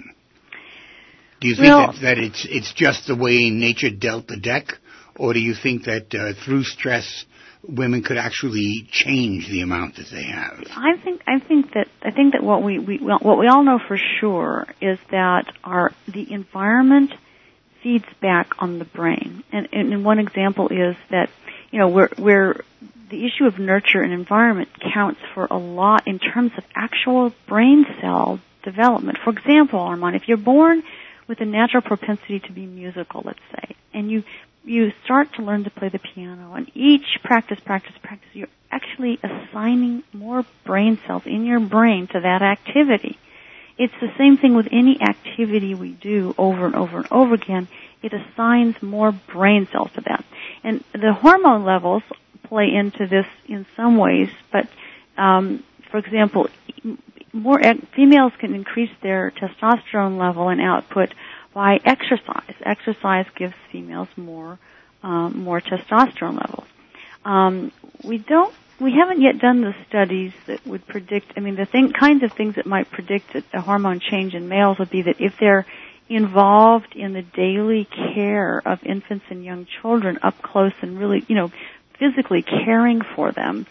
[SPEAKER 1] Do you think
[SPEAKER 3] well,
[SPEAKER 1] that, that it's it's just the way nature dealt the deck? Or do you think that uh, through stress, women could actually change the amount that they have?
[SPEAKER 3] I think I think that I think that what we, we what we all know for sure is that our the environment feeds back on the brain. And, and one example is that, you know, we're we're the issue of nurture and environment counts for a lot in terms of actual brain cell development. For example, Armand, if you're born with a natural propensity to be musical, let's say, and you you start to learn to play the piano, and each practice, practice, practice, you're actually assigning more brain cells in your brain to that activity. It's the same thing with any activity we do over and over and over again. It assigns more brain cells to that. And the hormone levels play into this in some ways, but um, for example, more females can increase their testosterone level and output by exercise. Exercise gives females more um, more testosterone levels. Um, we don't, we haven't yet done the studies that would predict. I mean, the thing, kinds of things that might predict a hormone change in males would be that if they're involved in the daily care of infants and young children up close and really, you know, physically caring for them,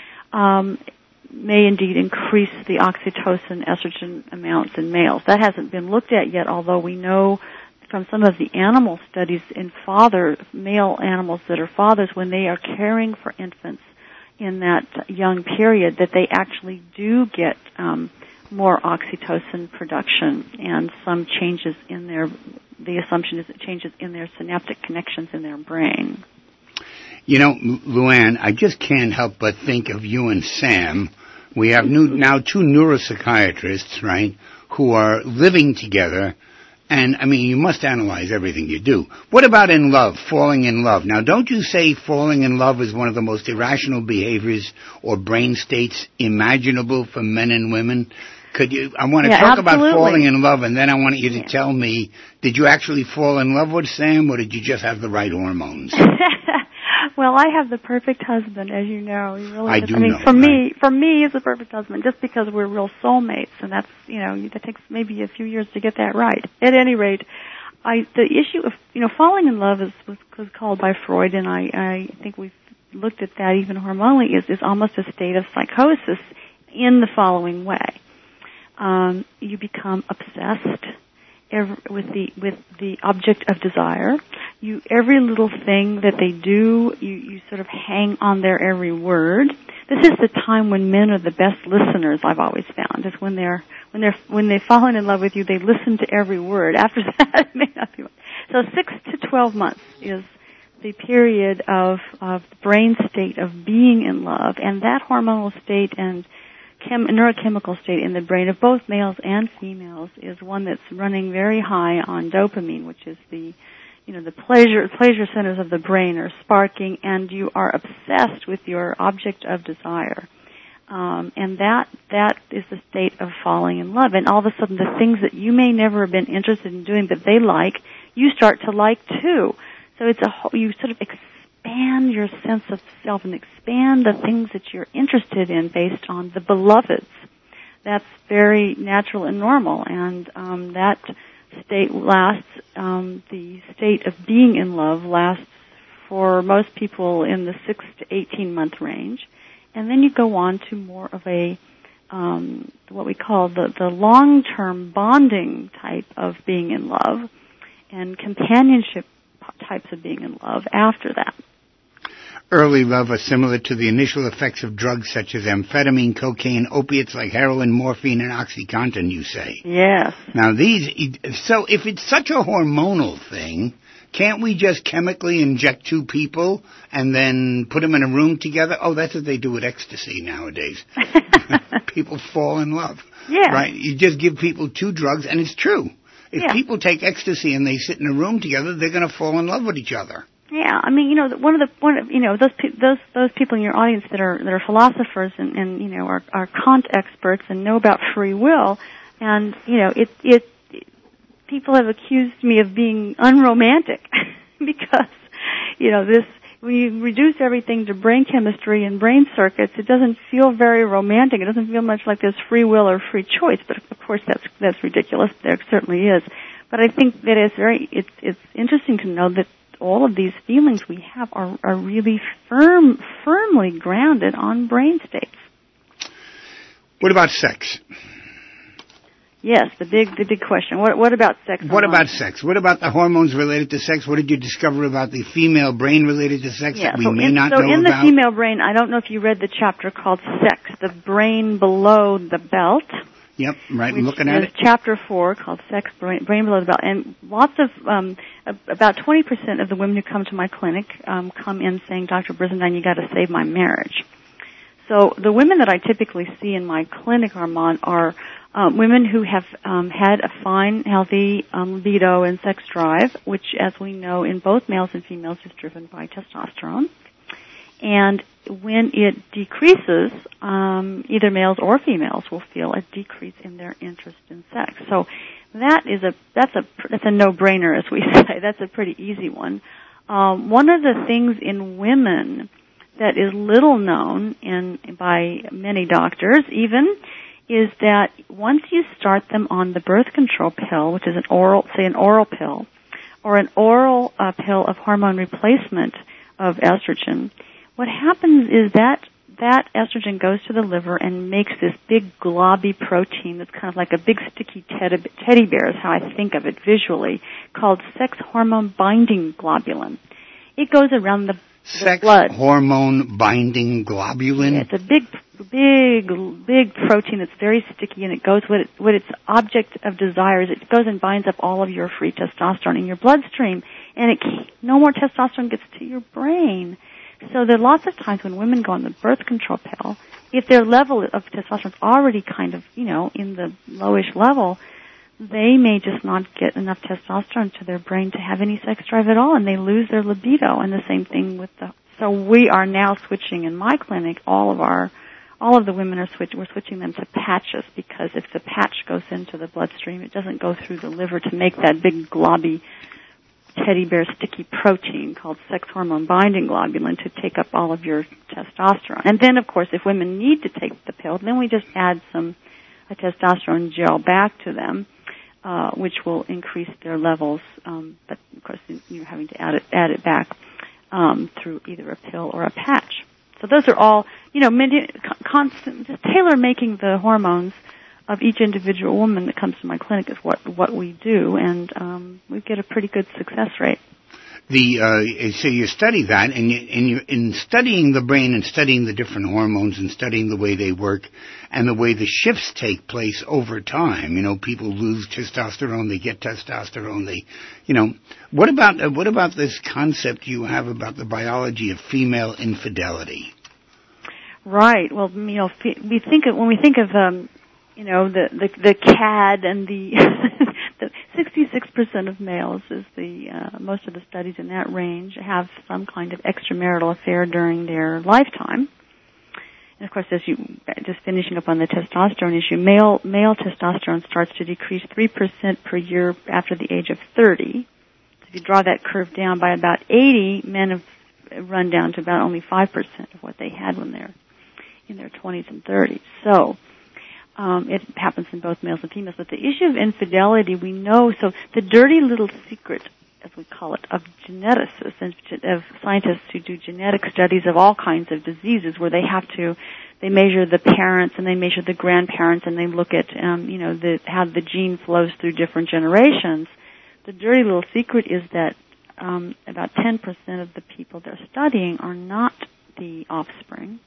[SPEAKER 3] um, may indeed increase the oxytocin estrogen amounts in males. That hasn't been looked at yet, although we know from some of the animal studies in father, male animals that are fathers, when they are caring for infants in that young period, that they actually do get um, more oxytocin production and some changes in their, the assumption is it changes in their synaptic connections in their brain.
[SPEAKER 1] You know, Luann, I just can't help but think of you and Sam. We have new, now two neuropsychiatrists, right, who are living together. And, I mean, you must analyze everything you do. What about in love, falling in love? Now, don't you say falling in love is one of the most irrational behaviors or brain states imaginable for men and women? Could you, I want to
[SPEAKER 3] yeah,
[SPEAKER 1] talk
[SPEAKER 3] absolutely.
[SPEAKER 1] about falling in love, and then I want you to
[SPEAKER 3] yeah.
[SPEAKER 1] tell me, did you actually fall in love with Sam, or did you just have the right hormones?
[SPEAKER 3] Well, I have the perfect husband, as you know. He really
[SPEAKER 1] I
[SPEAKER 3] is.
[SPEAKER 1] do
[SPEAKER 3] I mean,
[SPEAKER 1] know,
[SPEAKER 3] for
[SPEAKER 1] right?
[SPEAKER 3] me, for me, he's the perfect husband, just because we're real soulmates, and that's, you know, that takes maybe a few years to get that right. At any rate, I the issue of, you know, falling in love is was, was called by Freud, and I, I think we've looked at that even hormonally, is, is almost a state of psychosis in the following way. Um, you become obsessed every, with the with the object of desire. You every little thing that they do, you, you sort of hang on their every word. This is the time when men are the best listeners. I've always found is when they're when they're when they've fallen in love with you, they listen to every word. After that, it may not be. So six to twelve months is the period of of the brain state of being in love, and that hormonal state and Chem, neurochemical state in the brain of both males and females is one that's running very high on dopamine, which is the, you know, the pleasure pleasure centers of the brain are sparking, and you are obsessed with your object of desire, um, and that that is the state of falling in love. And all of a sudden, the things that you may never have been interested in doing that they like, you start to like too. So it's a whole, you sort of expand your sense of self and expand the things that you're interested in based on the beloveds. That's very natural and normal, and um, that state lasts, um, the state of being in love lasts for most people in the six to eighteen month range, and then you go on to more of a, um, what we call the, the long-term bonding type of being in love, and companionship types of being in love after that.
[SPEAKER 1] Early love are similar to the initial effects of drugs such as amphetamine, cocaine, opiates like heroin, morphine, and OxyContin, you say.
[SPEAKER 3] Yes.
[SPEAKER 1] Now these, so if it's such a hormonal thing, Can't we just chemically inject two people and then put them in a room together? Oh, that's what they do with ecstasy nowadays. People fall in love.
[SPEAKER 3] Yeah.
[SPEAKER 1] Right? You just give people two drugs, and it's true. If
[SPEAKER 3] yeah.
[SPEAKER 1] people take ecstasy and they sit in a room together, they're going to fall in love with each other.
[SPEAKER 3] Yeah, I mean, you know, one of the one of you know those pe- those those people in your audience that are that are philosophers and, and you know are, are Kant experts and know about free will, and you know it it, it people have accused me of being unromantic because you know this when you reduce everything to brain chemistry and brain circuits, it doesn't feel very romantic. It doesn't feel much like there's free will or free choice. But of course, that's that's ridiculous. There certainly is. But I think that it's very it's it's interesting to know that all of these feelings we have are, are really firm, firmly grounded on brain states.
[SPEAKER 1] What about sex?
[SPEAKER 3] Yes, the big, the big question. What, what about sex?
[SPEAKER 1] What about sex? What about the hormones related to sex? What did you discover about the female brain related to sex
[SPEAKER 3] yeah,
[SPEAKER 1] that we
[SPEAKER 3] so
[SPEAKER 1] may
[SPEAKER 3] in,
[SPEAKER 1] not
[SPEAKER 3] so
[SPEAKER 1] know
[SPEAKER 3] in
[SPEAKER 1] about?
[SPEAKER 3] the female brain, I don't know if you read the chapter called Sex, the Brain Below the Belt.
[SPEAKER 1] Yep, right. I'm looking at it.
[SPEAKER 3] Chapter four called Sex, Brain, Brain Below the Belt. And lots of, um, about twenty percent of the women who come to my clinic um, come in saying, Doctor Brizendine, you got to save my marriage. So the women that I typically see in my clinic, Armand, are um, women who have um, had a fine, healthy um, libido and sex drive, which, as we know, in both males and females is driven by testosterone. And when it decreases, um, either males or females will feel a decrease in their interest in sex. So that is a that's a that's a no-brainer, as we say. That's a pretty easy one. Um, one of the things in women that is little known in by many doctors, even, is that once you start them on the birth control pill, which is an oral, say, an oral pill, or an oral uh, pill of hormone replacement of estrogen, what happens is that that estrogen goes to the liver and makes this big globby protein that's kind of like a big sticky teddy, teddy bear is how I think of it visually, called sex hormone binding globulin. It goes around the, the
[SPEAKER 1] sex
[SPEAKER 3] blood.
[SPEAKER 1] hormone binding globulin?
[SPEAKER 3] Yeah, it's a big, big, big protein that's very sticky, and it goes with it, with its object of desire is it goes and binds up all of your free testosterone in your bloodstream, and it no more testosterone gets to your brain. So there are lots of times when women go on the birth control pill, if their level of testosterone is already kind of, you know, in the lowish level, they may just not get enough testosterone to their brain to have any sex drive at all, and they lose their libido. And the same thing with the, so we are now switching in my clinic, all of our, all of the women are switch, we're switching them to patches, because if the patch goes into the bloodstream, it doesn't go through the liver to make that big globby teddy bear sticky protein called sex hormone binding globulin to take up all of your testosterone. And then, of course, if women need to take the pill, then we just add some a testosterone gel back to them, uh, which will increase their levels. Um, but of course, you're having to add it add it back um, through either a pill or a patch. So those are all, you know, constant, just tailor making the hormones of each individual woman that comes to my clinic is what what we do, and um, we get a pretty good success rate.
[SPEAKER 1] The uh, so you study that, and, you, and you, in studying the brain and studying the different hormones and studying the way they work and the way the shifts take place over time. You know, people lose testosterone, they get testosterone. They, you know, what about uh, what about this concept you have about the biology of female infidelity? Right.
[SPEAKER 3] Well, you know, we think of, when we think of um, you know, the, the, the C A D and the, the sixty-six percent of males is the, uh, most of the studies in that range have some kind of extramarital affair during their lifetime. And of course, as you, just finishing up on the testosterone issue, male, male testosterone starts to decrease three percent per year after the age of thirty. So if you draw that curve down by about eighty, men have run down to about only five percent of what they had when they're in their twenties and thirties. So, Um, it happens in both males and females. But the issue of infidelity, we know, so the dirty little secret, as we call it, of geneticists and of scientists who do genetic studies of all kinds of diseases where they have to, they measure the parents and they measure the grandparents and they look at, um, you know, the, how the gene flows through different generations. The dirty little secret is that um, about ten percent of the people they're studying are not the offspring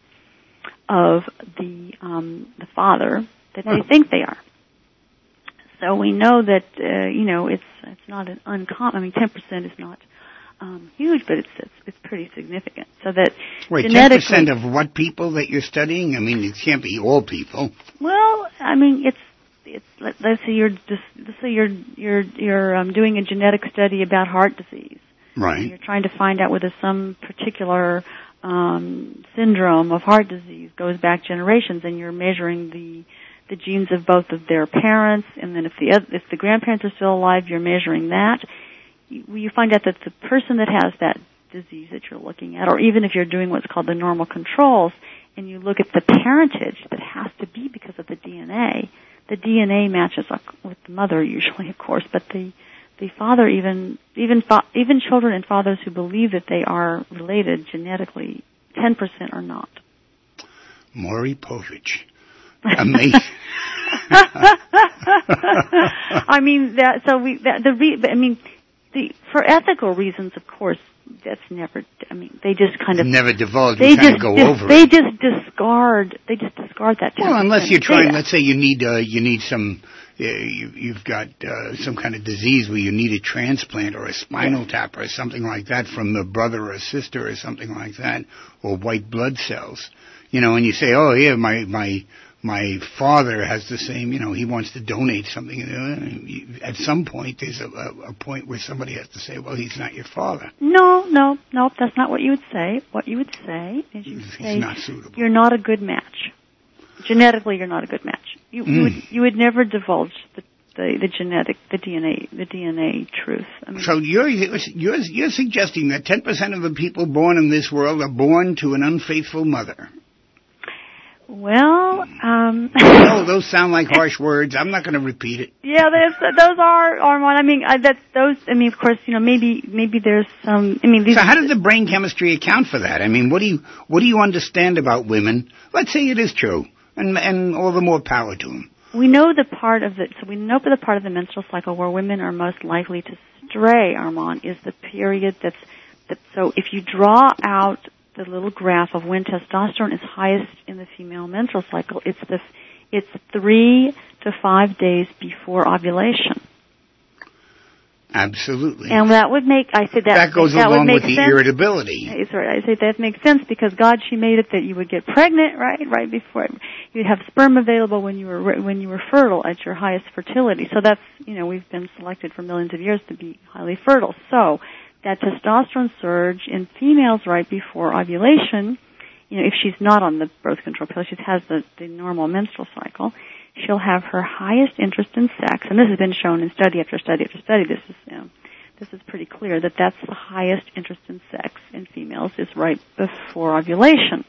[SPEAKER 3] of the um, the father that they think they are. So we know that uh, you know it's it's not an uncommon. I mean, ten percent is not um, huge, but it's, it's it's pretty significant. So that
[SPEAKER 1] Wait,
[SPEAKER 3] genetically,
[SPEAKER 1] ten percent of what people that you're studying? I mean, it can't be all people.
[SPEAKER 3] Well, I mean, it's it's let, let's say you're just let's say you're you're you're um, doing a genetic study about heart disease.
[SPEAKER 1] Right.
[SPEAKER 3] And you're trying to find out whether some particular um, syndrome of heart disease goes back generations, and you're measuring the the genes of both of their parents, and then if the other, if the grandparents are still alive, you're measuring that. You, you find out that the person that has that disease that you're looking at, or even if you're doing what's called the normal controls, and you look at the parentage that has to be because of the D N A, the D N A matches up with the mother usually, of course, but the the father, even even fa- even children and fathers who believe that they are related genetically, ten percent are not.
[SPEAKER 1] Maury Povich. Amazing.
[SPEAKER 3] I mean that. So we. That, the. Re, I mean, the for ethical reasons, of course, that's never. I mean, they just kind of
[SPEAKER 1] never divulge.
[SPEAKER 3] They
[SPEAKER 1] We kind
[SPEAKER 3] just
[SPEAKER 1] of go
[SPEAKER 3] dis,
[SPEAKER 1] over
[SPEAKER 3] They
[SPEAKER 1] it.
[SPEAKER 3] just discard. They just discard that.
[SPEAKER 1] Well, unless you're trying.
[SPEAKER 3] data.
[SPEAKER 1] Let's say you need. Uh, you need some. Uh, you, you've got uh, some kind of disease where you need a transplant or a spinal tap or something like that from a brother or a sister or something like that, or white blood cells. You know, and you say, oh yeah, my my. My father has the same, you know, he wants to donate something. At some point, there's a, a, a point where somebody has to say, well, he's not your father.
[SPEAKER 3] No, no, no, that's not what you would say. What you would say is you would
[SPEAKER 1] He's
[SPEAKER 3] say,
[SPEAKER 1] not suitable.
[SPEAKER 3] You're not a good match. Genetically, you're not a good match. You,
[SPEAKER 1] Mm.
[SPEAKER 3] you would you would never divulge the, the, the genetic, the D N A, the D N A truth. I mean,
[SPEAKER 1] So you're, you're, you're suggesting that ten percent of the people born in this world are born to an unfaithful mother.
[SPEAKER 3] well, um...
[SPEAKER 1] Oh, those sound like harsh words. I'm not going to repeat it.
[SPEAKER 3] Yeah, there's, those are, Armand. I mean, I, that's those. I mean, of course, you know, maybe, maybe there's some. I mean, these.
[SPEAKER 1] So how does the brain chemistry account for that? I mean, what do you, what do you understand about women? Let's say it is true, and and all the more power to them.
[SPEAKER 3] We know the part of the. So we know for the part of the menstrual cycle where women are most likely to stray, Armand, is the period that's. That, so if you draw out the little graph of when testosterone is highest in the female menstrual cycle, it's the. It's three to five days before ovulation.
[SPEAKER 1] Absolutely.
[SPEAKER 3] And that would make, I say that,
[SPEAKER 1] that goes
[SPEAKER 3] that
[SPEAKER 1] along
[SPEAKER 3] would make
[SPEAKER 1] with the
[SPEAKER 3] sense.
[SPEAKER 1] irritability.
[SPEAKER 3] Sorry, I say that makes sense because God, she made it that you would get pregnant, right, right before, you'd have sperm available when you were, when you were fertile at your highest fertility. So that's, you know, we've been selected for millions of years to be highly fertile. So that testosterone surge in females right before ovulation, you know, if she's not on the birth control pill, she has the, the normal menstrual cycle, she'll have her highest interest in sex, and this has been shown in study after study after study. This is, you know, this is pretty clear that that's the highest interest in sex in females is right before ovulation.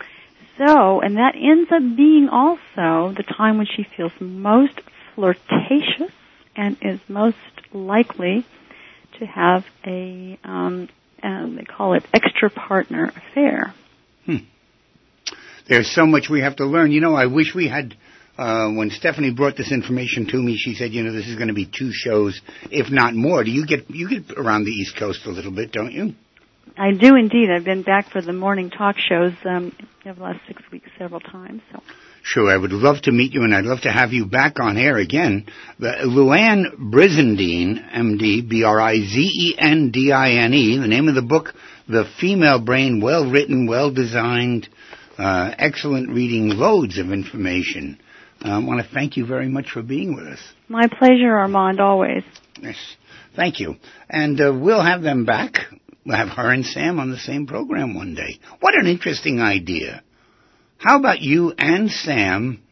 [SPEAKER 3] So, and that ends up being also the time when she feels most flirtatious and is most likely to have a, um, um, they call it extra partner affair.
[SPEAKER 1] Hmm. There's so much we have to learn. You know, I wish we had, uh, when Stephanie brought this information to me, she said, you know, this is going to be two shows, if not more. Do you get, you get around the East Coast a little bit, don't you?
[SPEAKER 3] I do indeed. I've been back for the morning talk shows, um, over the last six weeks several times, so.
[SPEAKER 1] Sure, I would love to meet you, and I'd love to have you back on air again. The, Luann Brizendine, M D, B R I Z E N D I N E, the name of the book, The Female Brain, well-written, well-designed, uh, excellent reading, loads of information. Uh, I want to thank you very much for being with us.
[SPEAKER 3] My pleasure, Armand, always.
[SPEAKER 1] Yes, thank you. And uh, we'll have them back. We'll have her and Sam on the same program one day. What an interesting idea. How about you and Sam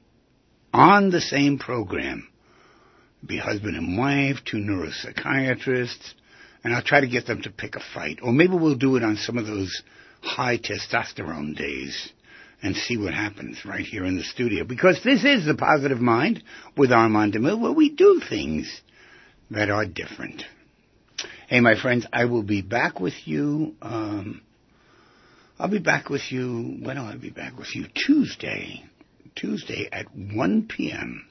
[SPEAKER 1] on the same program? Be husband and wife, two neuropsychiatrists, and I'll try to get them to pick a fight. Or maybe we'll do it on some of those high testosterone days and see what happens right here in the studio. Because this is the Positive Mind with Armand DeMille, where we do things that are different. Hey, my friends, I will be back with you... Um, I'll be back with you, when will I be back with you? Tuesday. Tuesday at one p.m.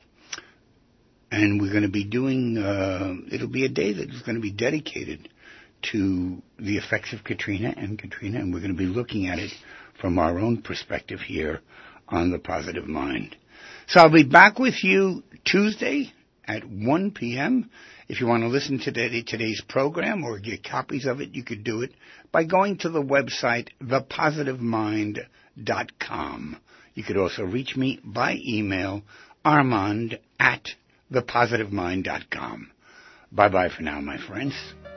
[SPEAKER 1] And we're going to be doing, uh, it'll be a day that is going to be dedicated to the effects of Katrina and Katrina, and we're going to be looking at it from our own perspective here on The Positive Mind. So I'll be back with you Tuesday at one p.m. If you want to listen to today, today's program or get copies of it, you could do it by going to the website the positive mind dot com. You could also reach me by email, armand at the positive mind dot com. Bye-bye for now, my friends.